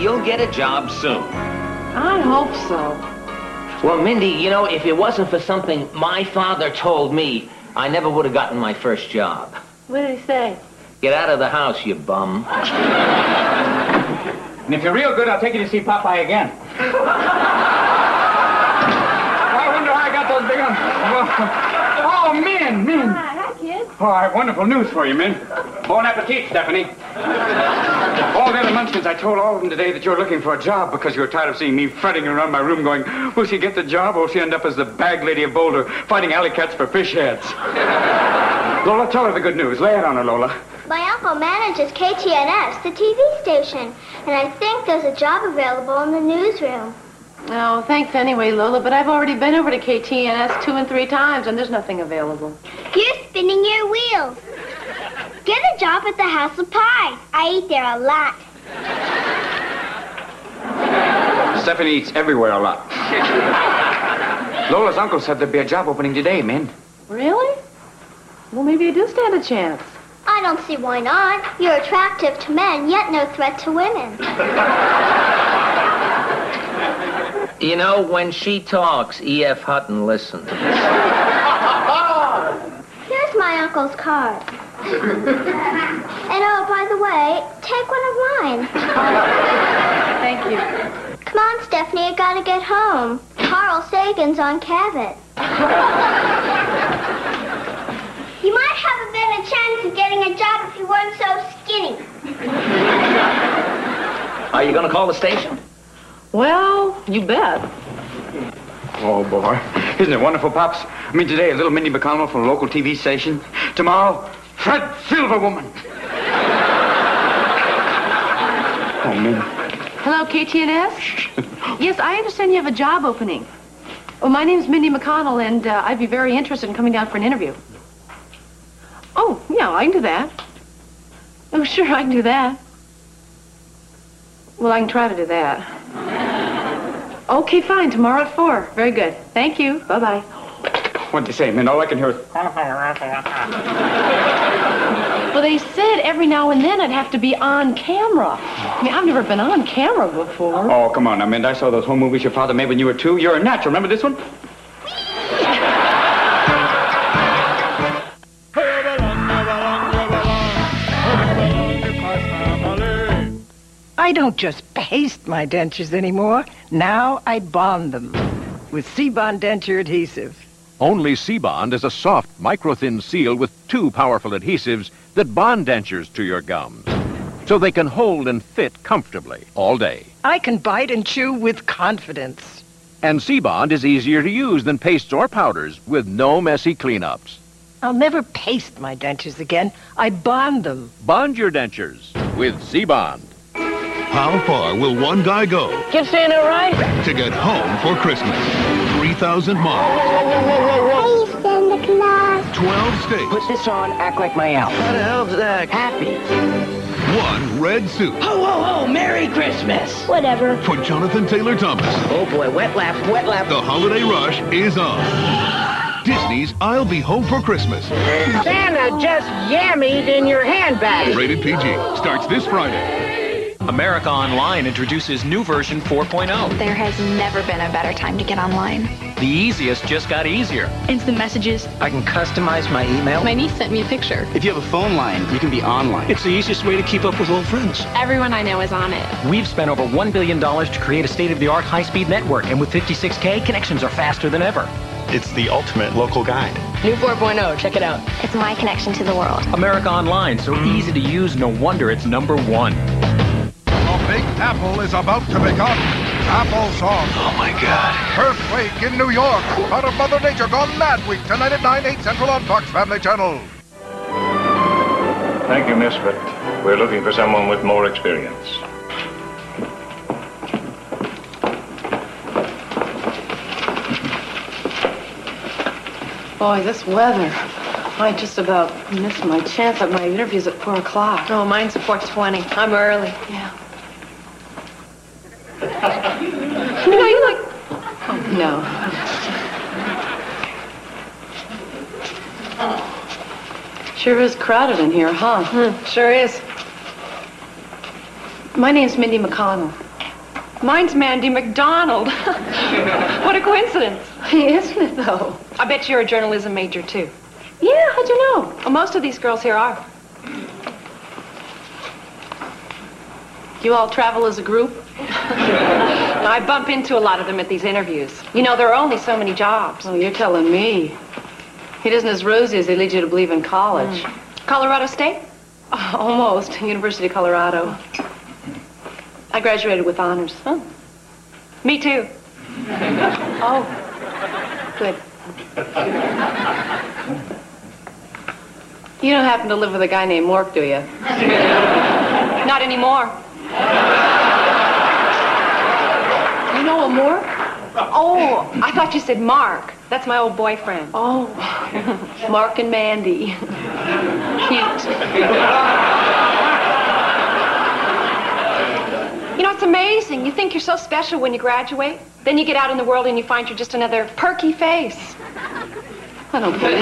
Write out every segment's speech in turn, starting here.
you'll get a job soon. I hope so. Well, Mindy, you know, if it wasn't for something my father told me, I never would have gotten my first job. What did he say? Get out of the house, you bum. And if you're real good, I'll take you to see Popeye again. I wonder how I got those big ones. Oh, Min. Hi, kids. Oh, I have wonderful news for you, Min. Bon appetit, Stephanie. All the other munchkins, I told all of them today that you're looking for a job because you were tired of seeing me fretting around my room going, will she get the job or will she end up as the bag lady of Boulder fighting alley cats for fish heads? Lola, tell her the good news. Lay it on her, Lola. My uncle manages KTNS, the TV station, and I think there's a job available in the newsroom. Oh, thanks anyway, Lola, but I've already been over to KTNS 2 and 3 times, and there's nothing available. You're spinning your wheels. Get a job at the House of Pies. I eat there a lot. Stephanie eats everywhere a lot. Lola's uncle said there'd be a job opening today, Min. Really? Well, maybe you do stand a chance. I don't see why not. You're attractive to men, yet no threat to women. You know, when she talks, E.F. Hutton listens. Here's my uncle's card. And oh, by the way, take one of mine. Thank you. Come on, Stephanie, I gotta get home. Carl Sagan's on Cabot. You might have a better chance of getting a job if you weren't so skinny. Are you going to call the station? Well, you bet. Oh, boy. Isn't it wonderful, Pops? I mean, today, a little Mindy McConnell from a local TV station. Tomorrow, Fred Silverwoman. Oh, Mindy. Hello, KTNS? Yes, I understand you have a job opening. Well, my name's Mindy McConnell, and I'd be very interested in coming down for an interview. Oh, yeah, I can do that. Oh, sure, I can do that. Well, I can try to do that. Okay, fine. Tomorrow at 4. Very good. Thank you. Bye-bye. What'd they say, man? All I can hear is... Well, they said every now and then I'd have to be on camera. I mean, I've never been on camera before. Oh, come on, now, Mind. I saw those home movies your father made when you were 2. You're a natural. Remember this one? I don't just paste my dentures anymore. Now I bond them with C-Bond denture adhesive. Only C-Bond is a soft, micro-thin seal with 2 powerful adhesives that bond dentures to your gums, so they can hold and fit comfortably all day. I can bite and chew with confidence. And C-Bond is easier to use than pastes or powders with no messy cleanups. I'll never paste my dentures again. I bond them. Bond your dentures with C-Bond. How far will one guy go Get Santa right? to get home for Christmas? 3,000 miles, Hey, Santa Claus. 12 states, Put this on, act like my elf. What the hell's that? Happy. 1 red suit Ho, ho, ho, Merry Christmas. Whatever. for Jonathan Taylor Thomas. Oh, boy, wet lap, wet lap. The holiday rush is on. Disney's I'll Be Home for Christmas. Santa just yammied in your handbag. Rated PG. Starts this Friday. America Online introduces new version 4.0. There has never been a better time to get online. The easiest just got easier. Instant messages. I can customize my email. My niece sent me a picture. If you have a phone line, you can be online. It's the easiest way to keep up with old friends. Everyone I know is on it. We've spent over $1 billion to create a state-of-the-art high-speed network, and with 56K, connections are faster than ever. It's the ultimate local guide. New 4.0, check it out. It's my connection to the world. America Online, so easy to use, no wonder it's #1. The Big Apple is about to become applesauce. Oh, my God. Earthquake in New York. Part of Mother Nature Gone Mad Week. Tonight at 9, 8 Central on Fox Family Channel. Thank you, miss, but we're looking for someone with more experience. Boy, this weather. I just about missed my chance at my interviews at 4 o'clock. Oh, mine's at 4:20. I'm early. Yeah. You know, you like... Oh, no. Sure is crowded in here, huh? Sure is. My name's Mindy McConnell. Mine's Mandy McDonald. What a coincidence. Isn't it, though? I bet you're a journalism major, too. Yeah, how'd you know? Well, most of these girls here are. You all travel as a group? I bump into a lot of them at these interviews. You know, there are only so many jobs. Oh, you're telling me. It isn't as rosy as they lead you to believe in college. Colorado State? Oh, almost. University of Colorado. I graduated with honors. Oh. Me too. Oh, good. You don't happen to live with a guy named Mork, do you? Not anymore. You know a Mork? Oh, I thought you said Mark. That's my old boyfriend. Oh, Mark and Mandy. Cute. You know, it's amazing. You think you're so special when you graduate. Then you get out in the world and you find you're just another perky face. I don't believe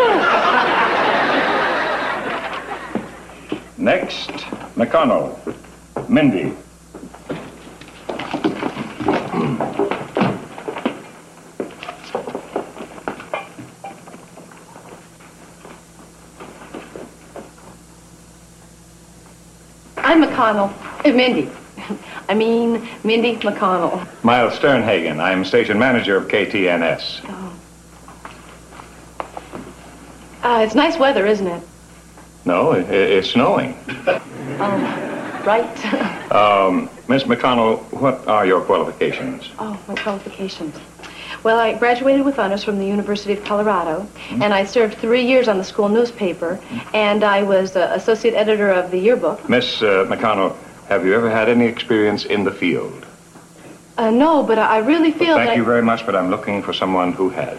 it. Next, McConnell. Mindy. I'm McConnell. Mindy. I mean, Mindy McConnell. Miles Sternhagen. I'm station manager of KTNS. It's nice weather, isn't it? No, it's snowing. Oh, right. Miss McConnell, what are your qualifications? Oh, my qualifications. Well, I graduated with honors from the University of Colorado, and I served 3 years on the school newspaper, and I was associate editor of the yearbook. Miss McConnell, have you ever had any experience in the field? No, but I really feel Thank you very much, but I'm looking for someone who has.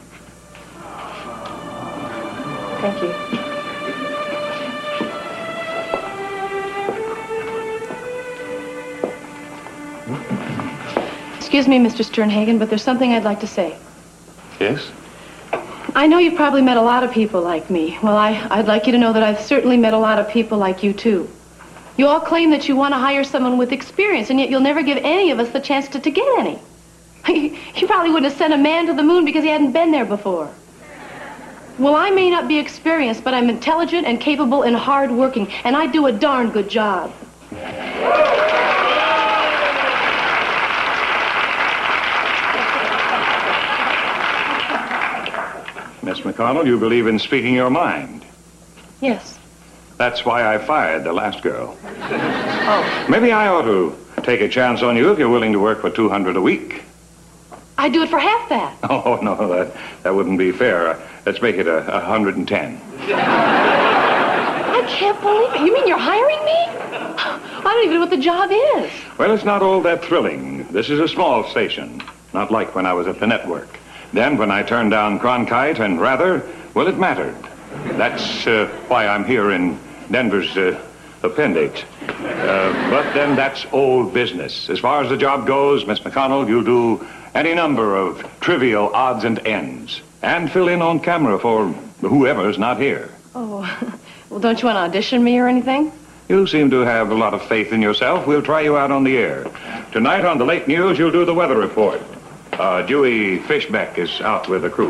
Thank you. Excuse me, Mr. Sternhagen, but there's something I'd like to say. Yes? I know you've probably met a lot of people like me. Well, I'd like you to know that I've certainly met a lot of people like you, too. You all claim that you want to hire someone with experience, and yet you'll never give any of us the chance to get any. You probably wouldn't have sent a man to the moon because he hadn't been there before. Well, I may not be experienced, but I'm intelligent and capable and hardworking, and I do a darn good job. Miss McConnell, you believe in speaking your mind. Yes. That's why I fired the last girl. Oh. Maybe I ought to take a chance on you if you're willing to work for $200 a week. I'd do it for half that. Oh, no, that wouldn't be fair. Let's make it 110. I can't believe it. You mean you're hiring me? I don't even know what the job is. Well, it's not all that thrilling. This is a small station, not like when I was at the network. Then, when I turned down Cronkite and Rather, well, it mattered. That's why I'm here in Denver's appendix. But then that's old business. As far as the job goes, Miss McConnell, you'll do any number of trivial odds and ends and fill in on camera for whoever's not here. Oh, well, don't you want to audition me or anything? You seem to have a lot of faith in yourself. We'll try you out on the air. Tonight on the late news, you'll do the weather report. Dewey Fishbeck is out with the crew.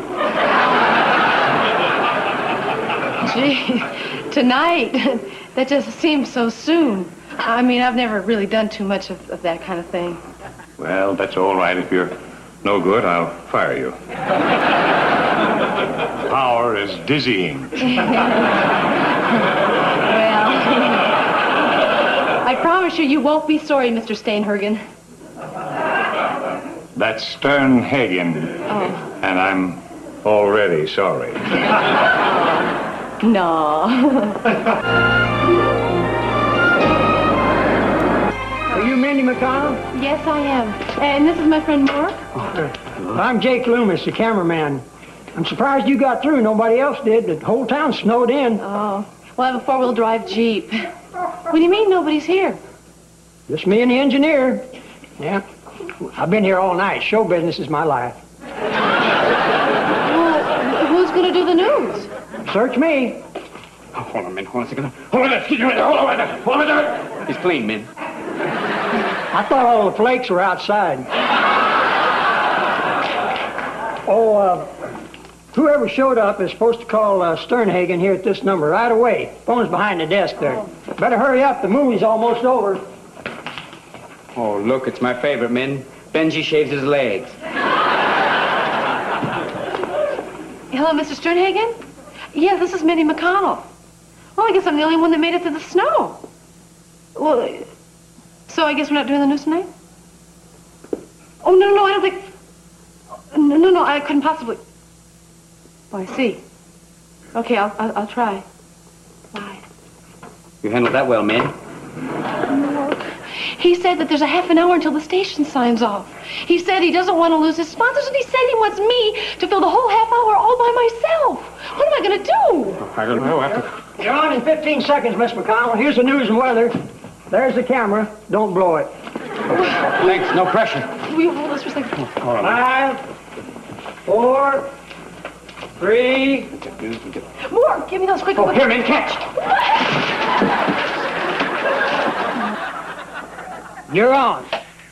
Gee, tonight, that just seems so soon. I mean, I've never really done too much of that kind of thing. Well, that's all right. If you're no good, I'll fire you. Power is dizzying. Well, I promise you won't be sorry, Mr. Steinhergen. That's Sternhagen. Oh. And I'm already sorry. No. Are you Mindy McConnell? Yes, I am. And this is my friend Mark. I'm Jake Loomis, the cameraman. I'm surprised you got through. Nobody else did. The whole town snowed in. Oh. Well, I have a four-wheel drive Jeep. What do you mean nobody's here? Just me and the engineer. Yeah. I've been here all night. Show business is my life. Well, who's going to do the news? Search me. Oh, hold on a minute. Hold on a second. Hold on a minute. Hold on a minute. Hold on a minute. He's clean, Min. I thought all the flakes were outside. Whoever showed up is supposed to call Sternhagen here at this number right away. Phone's behind the desk there. Better hurry up. The movie's almost over. Oh, look, it's my favorite, Min. Benji shaves his legs. Hello, Mr. Sternhagen? Yeah, this is Minnie McConnell. Well, I guess I'm the only one that made it through the snow. Well, so I guess we're not doing the news tonight? Oh, no, I don't think... No, I couldn't possibly... Oh, I see. Okay, I'll try. Bye. You handled that well, Min. He said that there's a half an hour until the station signs off. He said he doesn't want to lose his sponsors, and he said he wants me to fill the whole half hour all by myself. What am I going to do? I don't know. You're on in 15 seconds, Miss McConnell. Here's the news and weather. There's the camera. Don't blow it. Thanks. No pressure. Will you hold this for a second? All right. 5, 4, 3. More! Give me those quick. Oh, here, Min, catch. You're on.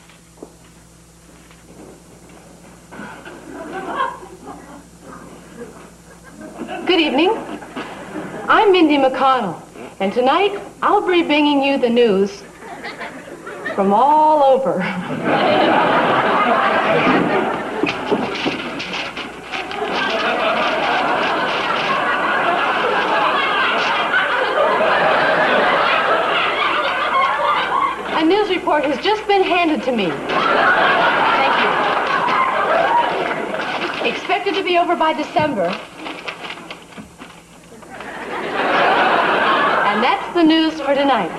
Good evening. I'm Mindy McConnell, and tonight I'll be bringing you the news from all over. A news report has just been handed to me. Thank you. Expected to be over by December. And that's the news for tonight.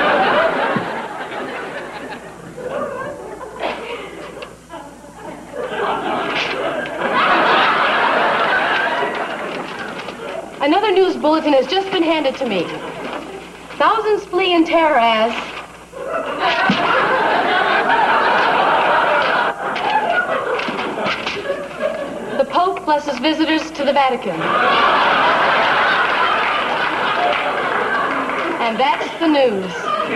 Another news bulletin has just been handed to me. Thousands flee in terror as... The Pope blesses visitors to the Vatican. And that's the news.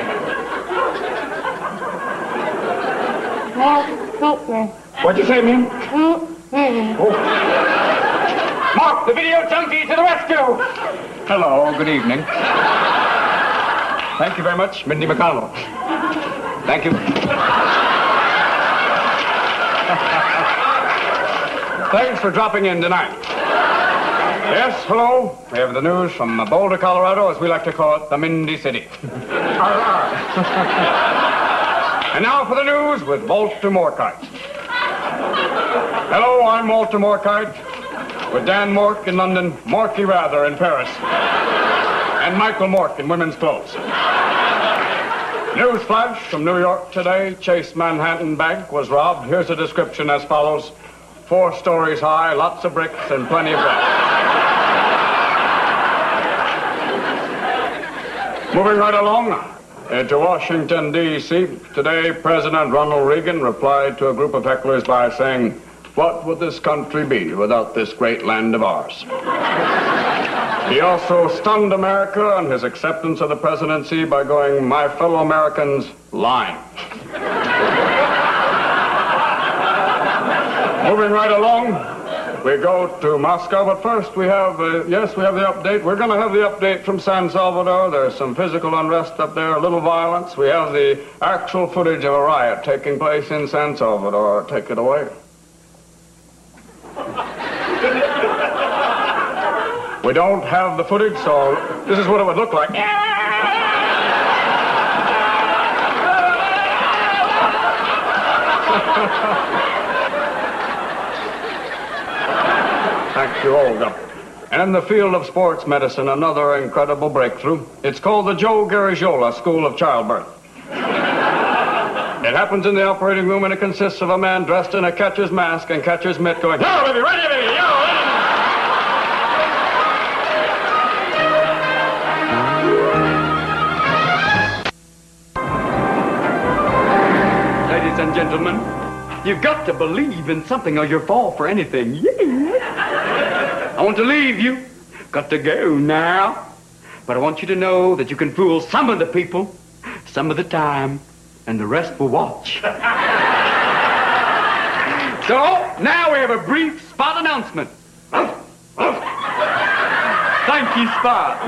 What'd you say, Min? Mark, the video junkie to the rescue! Hello, good evening. Thank you very much, Mindy McConnell. Thank you. Thanks for dropping in tonight. Yes, hello. We have the news from Boulder, Colorado, as we like to call it, the Mindy City. And now for the news with Walter Morkite. Hello, I'm Walter Morkite, with Dan Mork in London, Morky Rather in Paris, and Michael Mork in women's clothes. News flash from New York today. Chase Manhattan Bank was robbed. Here's a description as follows. 4 stories high, lots of bricks, and plenty of glass. Moving right along into Washington, D.C. Today, President Ronald Reagan replied to a group of hecklers by saying, "What would this country be without this great land of ours?" He also stunned America on his acceptance of the presidency by going, "My fellow Americans, lying." Moving right along, we go to Moscow, but first we have, we have the update. We're going to have the update from San Salvador. There's some physical unrest up there, a little violence. We have the actual footage of a riot taking place in San Salvador. Take it away. We don't have the footage, so this is what it would look like. Thank you, Olga. And in the field of sports medicine, another incredible breakthrough. It's called the Joe Garagiola School of Childbirth. It happens in the operating room, and it consists of a man dressed in a catcher's mask and catcher's mitt going, "Yo, baby, ready, baby, yo, ready." Ladies and gentlemen, you've got to believe in something or you'll fall for anything. Yeah. I want to leave you. Got to go now. But I want you to know that you can fool some of the people some of the time. and the rest will watch. So, now we have a brief Spot announcement. Thank you, Spot.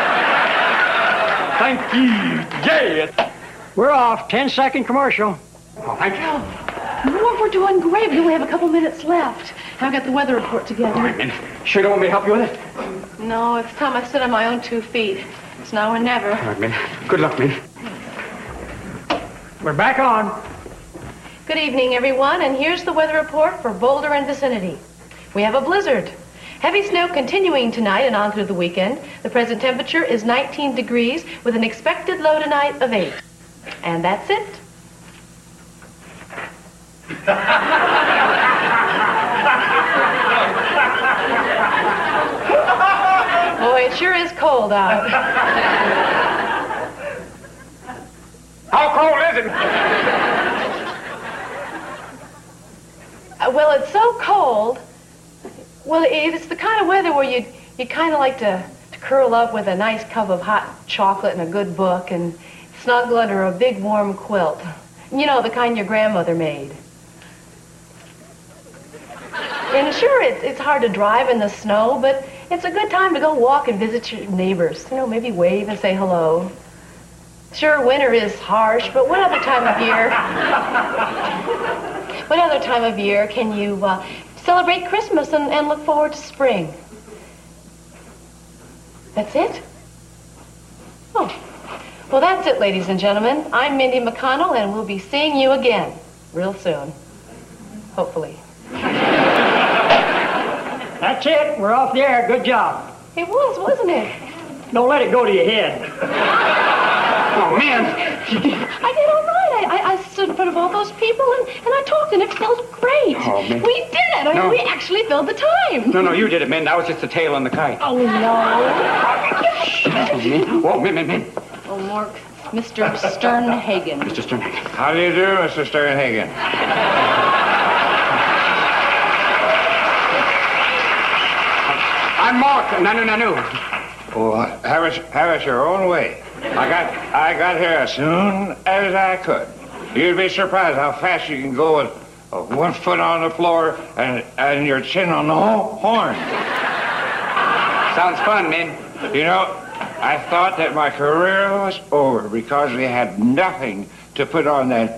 Thank you. Yes. We're off. 10-second commercial. Oh, thank you. We're doing great. We only have a couple minutes left. I've got the weather report together. Wait a minute. Sure don't want me to help you with it? No, it's time I stood on my own 2 feet. It's now or never. All right, Min. Good luck, Min. We're back on. Good evening, everyone, and here's the weather report for Boulder and vicinity. We have a blizzard. Heavy snow continuing tonight and on through the weekend. The present temperature is 19 degrees with an expected low tonight of 8. And that's it. Boy, it sure is cold out. How cold is it? Well, it's so cold. Well, it's the kind of weather where you kind of like to curl up with a nice cup of hot chocolate and a good book and snuggle under a big warm quilt. You know, the kind your grandmother made. And sure, it's hard to drive in the snow, but it's a good time to go walk and visit your neighbors. You know, maybe wave and say hello. Sure, winter is harsh, but what other time of year can you celebrate Christmas and look forward to spring? That's it? Oh. Well, that's it, ladies and gentlemen. I'm Mindy McConnell, and we'll be seeing you again real soon. Hopefully. That's it. We're off the air. Good job. It was, wasn't it? Don't let it go to your head. Oh, man. I did all right. I stood in front of all those people, and I talked, and it felt great. Oh, man. We did it. I mean, No. we actually filled the time. No, you did it, Min. That was just the tail on the kite. Oh, no. Whoa, Min. Oh, Mark, Mr. Sternhagen. Mr. Sternhagen. How do you do, Mr. Sternhagen? I'm Mark. Nanu. Oh, have it your own way. I got here as soon as I could. You'd be surprised how fast you can go with 1 foot on the floor and your chin on the horn. Sounds fun, Min. You know, I thought that my career was over because we had nothing to put on that,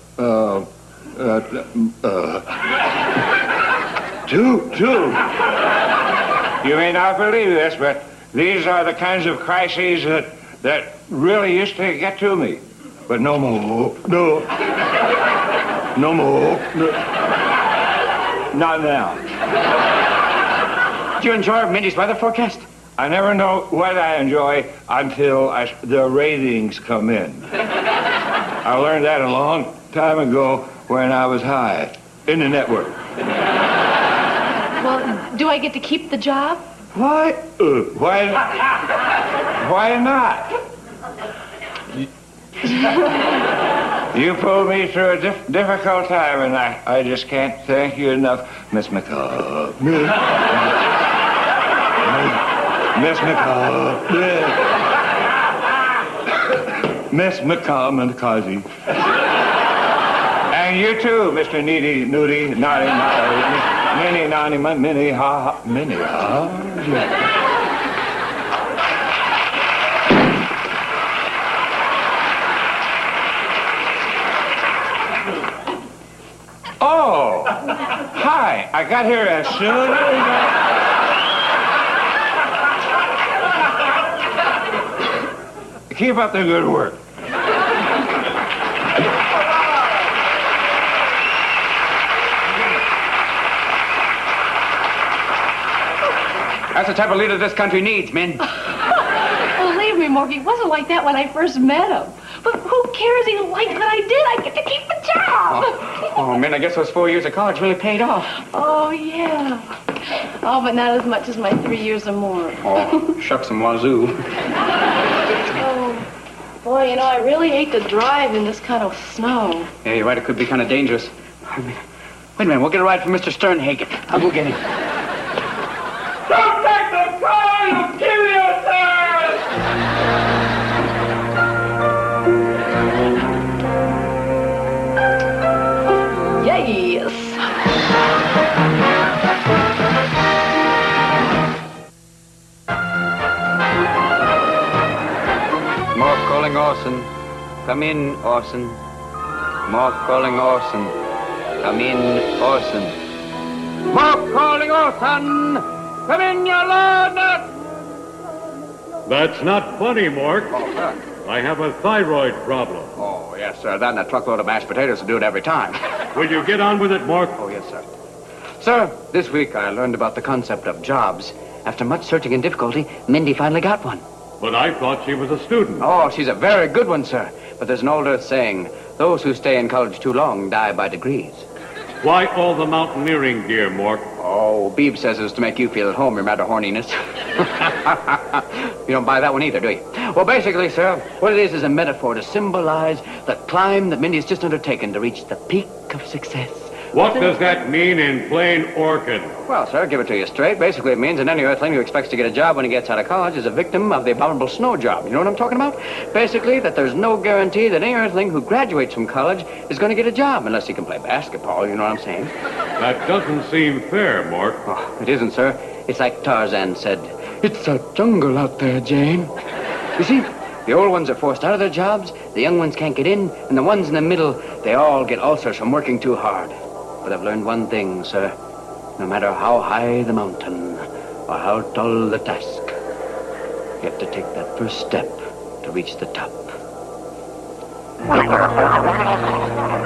tube. You may not believe this, but these are the kinds of crises that really used to get to me. But no more. No. No more. No. Not now. Do you enjoy Mindy's weather forecast? I never know what I enjoy until the ratings come in. I learned that a long time ago when I was high in the network. Well, do I get to keep the job? Why not? You pulled me through a difficult time, and I just can't thank you enough, Miss McCall. Miss McCall. Miss McCall. And you too, Mr. Needy, Nudie, Naughty, Minnie, Naughty, Minnie, ha, Minnie, ha. Oh, hi. I got here as soon as... Keep up the good work. That's the type of leader this country needs, Min. Believe me, Morky, it wasn't like that when I first met him. But who cares? He liked what I did. I get to keep the job. Oh, Min, I guess those 4 years of college really paid off. Oh, yeah. Oh, but not as much as my 3 years or more. Oh, shucks and wazoo. Oh, boy, you know, I really hate to drive in this kind of snow. Yeah, you're right. It could be kind of dangerous. Wait a minute. We'll get a ride from Mr. Sternhagen. I'll go get him. Don't take the car! You'll kill yourself! Come in, Orson. Mark calling Orson. Come in, Orson. Mark calling Orson! Come in, your lordness! That's not funny, Mark. Oh, sir. I have a thyroid problem. Oh, yes, sir. That and a truckload of mashed potatoes will do it every time. Will you get on with it, Mark? Oh, yes, sir. Sir, this week I learned about the concept of jobs. After much searching and difficulty, Mindy finally got one. But I thought she was a student. Oh, she's a very good one, sir. But there's an old earth saying, those who stay in college too long die by degrees. Why all the mountaineering gear, Mark? Oh, Beebe says it's to make you feel at home, your matter horniness. You don't buy that one either, do you? Well, basically, sir, what it is a metaphor to symbolize the climb that Mindy's just undertaken to reach the peak of success. What does that mean in plain Orchid? Well, sir, give it to you straight. Basically, it means that any earthling who expects to get a job when he gets out of college is a victim of the abominable snow job. You know what I'm talking about? Basically, that there's no guarantee that any earthling who graduates from college is going to get a job unless he can play basketball, you know what I'm saying? That doesn't seem fair, Mark. Oh, it isn't, sir. It's like Tarzan said, it's a jungle out there, Jane. You see, the old ones are forced out of their jobs, the young ones can't get in, and the ones in the middle, they all get ulcers from working too hard. But I've learned one thing, sir. No matter how high the mountain or how tall the task, you have to take that first step to reach the top.